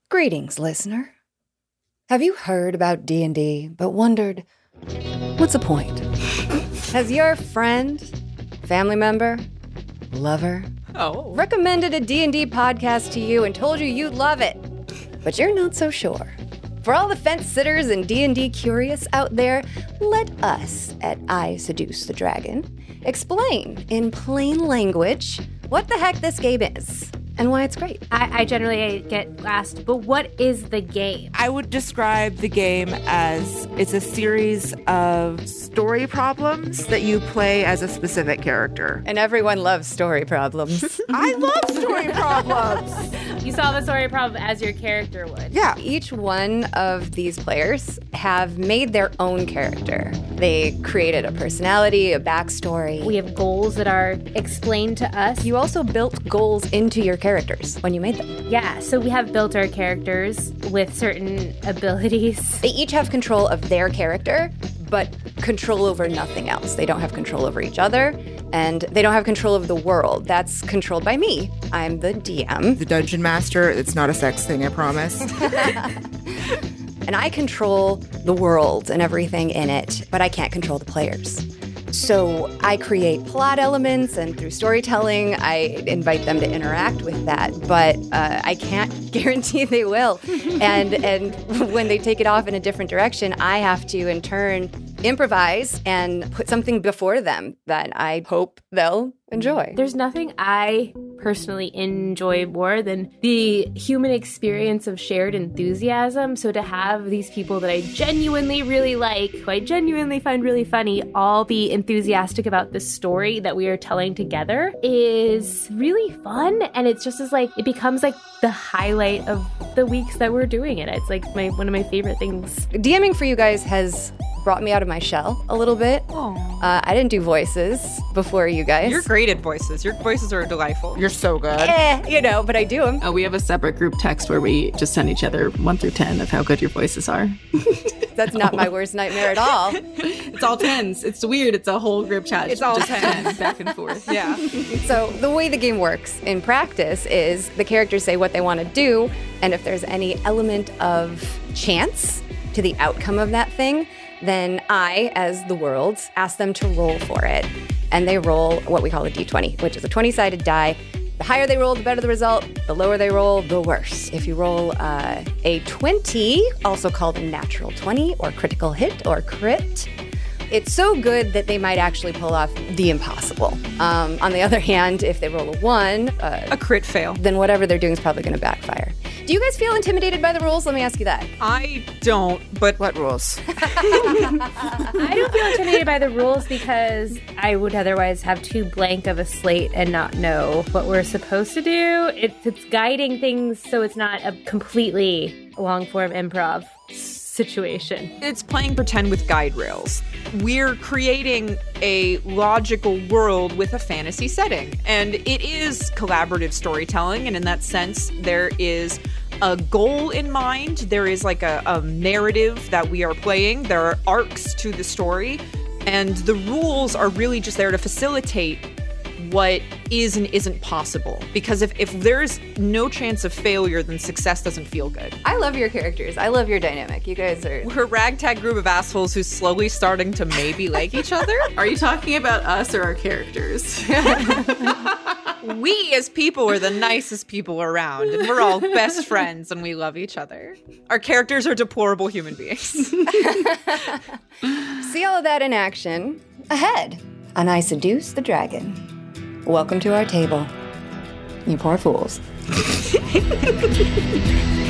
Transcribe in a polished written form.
Greetings, listener. Have you heard about D&D but wondered, what's the point? Has your friend, family member, lover recommended a D&D podcast to you and told you you'd love it, but you're not so sure? For all the fence sitters and D&D curious out there, let us at I Seduce the Dragon explain in plain language what the heck this game is and why it's great. I generally get asked, but what is the game? I would describe the game as it's a series of story problems that you play as a specific character. And everyone loves story problems. I love story problems! You solve a story problem as your character would. Yeah. Each one of these players have made their own character. They created a personality, a backstory. We have goals that are explained to us. You also built goals into your characters when you made them. Yeah, so we have built our characters with certain abilities. They each have control of their character, but control over nothing else. They don't have control over each other, and they don't have control of the world. That's controlled by me. I'm the DM. The dungeon master. It's not a sex thing, I promise. And I control the world and everything in it, but I can't control the players. So I create plot elements, and through storytelling, I invite them to interact with that. But I can't guarantee they will. And when they take it off in a different direction, I have to, in turn, improvise and put something before them that I hope they'll enjoy. There's nothing I personally enjoy more than the human experience of shared enthusiasm. So to have these people that I genuinely really like, who I genuinely find really funny, all be enthusiastic about the story that we are telling together is really fun. And it's just as like, it becomes like the highlight of the weeks that we're doing it. It's like one of my favorite things. DMing for you guys has brought me out of my shell a little bit. I didn't do voices before you guys. You're great at voices. Your voices are delightful. You're so good. But I do them. We have a separate group text where we just send each other 1 through 10 of how good your voices are. That's not my worst nightmare at all. It's all 10s. It's weird. It's a whole group chat. It's all just 10. back and forth. Yeah. So the way the game works in practice is the characters say what they want to do, and if there's any element of chance to the outcome of that thing, then I, as the world, ask them to roll for it. And they roll what we call a d20, which is a 20-sided die. The higher they roll, the better the result. The lower they roll, the worse. If you roll a 20, also called a natural 20 or critical hit or crit, it's so good that they might actually pull off the impossible. On the other hand, if they roll a 1... a crit fail. Then whatever they're doing is probably going to backfire. Do you guys feel intimidated by the rules? Let me ask you that. I don't, but... What rules? I don't feel intimidated by the rules because I would otherwise have too blank of a slate and not know what we're supposed to do. It's guiding things so it's not a completely long-form improv situation. It's playing pretend with guide rails. We're creating a logical world with a fantasy setting, and it is collaborative storytelling, and in that sense, there is a goal in mind. There is like a narrative that we are playing. There are arcs to the story, and the rules are really just there to facilitate what is and isn't possible. Because if there's no chance of failure, then success doesn't feel good. I love your characters. I love your dynamic. You guys are... We're a ragtag group of assholes who's slowly starting to maybe like each other. Are you talking about us or our characters? We as people are the nicest people around, and we're all best friends, and we love each other. Our characters are deplorable human beings. See all of that in action ahead on I Seduce the Dragon. Welcome to our table, you poor fools.